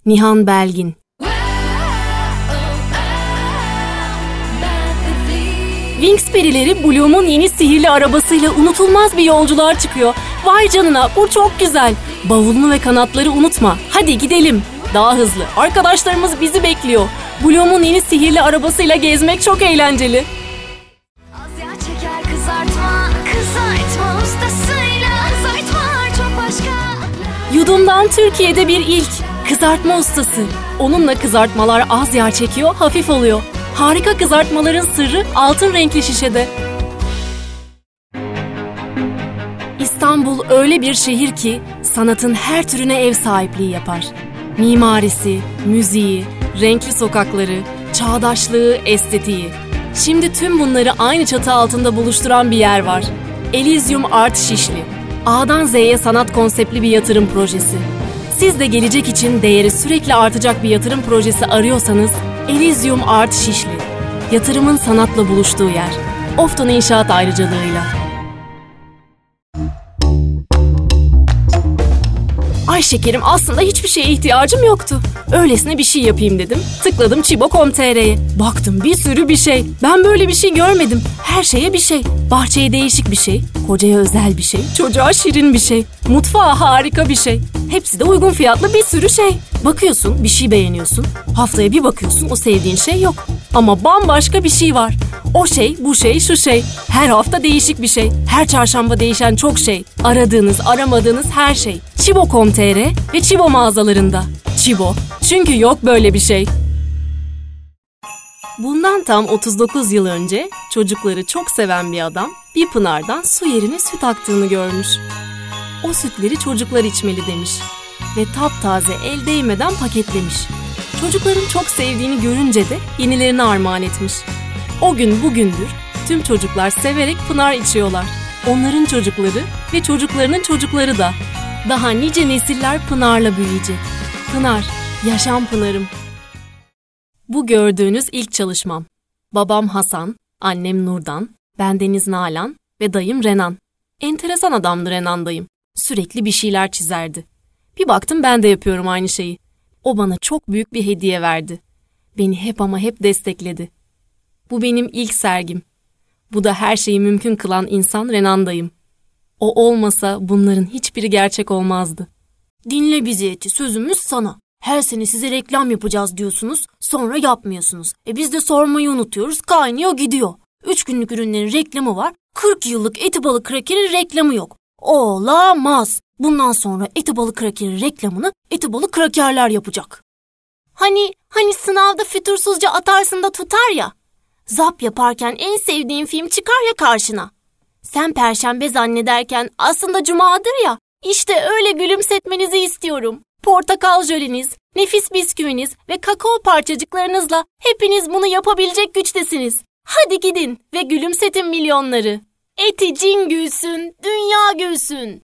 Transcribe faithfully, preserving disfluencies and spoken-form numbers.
Nihan Belgin. Wings perileri Bloom'un yeni sihirli arabasıyla unutulmaz bir yolculuğa çıkıyor. Vay canına, bu çok güzel. Bavulunu ve kanatları unutma. Hadi gidelim. Daha hızlı. Arkadaşlarımız bizi bekliyor. Bloom'un yeni sihirli arabasıyla gezmek çok eğlenceli. Az yağ çeker kızartma, kızartma ustasıyla kızartma çok başka. Yudum'dan Türkiye'de bir ilk. Kızartma ustası. Onunla kızartmalar az yağ çekiyor, hafif oluyor. Harika kızartmaların sırrı altın renkli şişede. İstanbul öyle bir şehir ki sanatın her türüne ev sahipliği yapar. Mimarisi, müziği, renkli sokakları, çağdaşlığı, estetiği. Şimdi tüm bunları aynı çatı altında buluşturan bir yer var. Elysium Art Şişli. A'dan Z'ye sanat konseptli bir yatırım projesi. Siz de gelecek için değeri sürekli artacak bir yatırım projesi arıyorsanız Elysium Art Şişli. Yatırımın sanatla buluştuğu yer. Ofton İnşaat ayrıcalığıyla. Ay şekerim, aslında hiçbir şeye ihtiyacım yoktu. Öylesine bir şey yapayım dedim. Tıkladım Chibo nokta com nokta tr'ye. Baktım bir sürü bir şey. Ben böyle bir şey görmedim. Her şeye bir şey. Bahçeye değişik bir şey. Kocaya özel bir şey. Çocuğa şirin bir şey. Mutfağa harika bir şey. Hepsi de uygun fiyatlı bir sürü şey. Bakıyorsun, bir şey beğeniyorsun. Haftaya bir bakıyorsun, o sevdiğin şey yok. Ama bambaşka bir şey var. O şey, bu şey, şu şey. Her hafta değişik bir şey. Her çarşamba değişen çok şey. Aradığınız, aramadığınız her şey. Chibo nokta com nokta tr ve Chibo mağazalarında. Chibo, çünkü yok böyle bir şey. Bundan tam otuz dokuz yıl önce çocukları çok seven bir adam bir pınardan su yerine süt aktığını görmüş. O sütleri çocuklar içmeli demiş ve taptaze, el değmeden paketlemiş. Çocukların çok sevdiğini görünce de yenilerini armağan etmiş. O gün bugündür tüm çocuklar severek pınar içiyorlar. Onların çocukları ve çocuklarının çocukları da. Daha nice nesiller pınarla büyüyecek. Pınar, yaşam pınarım. Bu gördüğünüz ilk çalışmam. Babam Hasan, annem Nurdan, ben Deniz Nalan ve dayım Renan. Enteresan adamdı Renan dayım. Sürekli bir şeyler çizerdi. Bir baktım ben de yapıyorum aynı şeyi. O bana çok büyük bir hediye verdi. Beni hep ama hep destekledi. Bu benim ilk sergim. Bu da her şeyi mümkün kılan insan Renan dayım. O olmasa bunların hiçbiri gerçek olmazdı. Dinle bizi Eti, sözümüz sana. Her sene size reklam yapacağız diyorsunuz, sonra yapmıyorsunuz. E biz de sormayı unutuyoruz, kaynıyor gidiyor. Üç günlük ürünlerin reklamı var, kırk yıllık Eti Balık Kraker'in reklamı yok. Olamaz. Bundan sonra Eti Balık Kraker'in reklamını Eti Balık Krakerler yapacak. Hani, hani sınavda fütursuzca atarsın da tutar ya. Zap yaparken en sevdiğin film çıkar ya karşına. Sen Perşembe zannederken aslında Cuma'dır ya. İşte öyle gülümsetmenizi istiyorum. Portakal jöleniz, nefis bisküviniz ve kakao parçacıklarınızla hepiniz bunu yapabilecek güçtesiniz. Hadi gidin ve gülümsetin milyonları. Eti cin gülsün, dünya gülsün.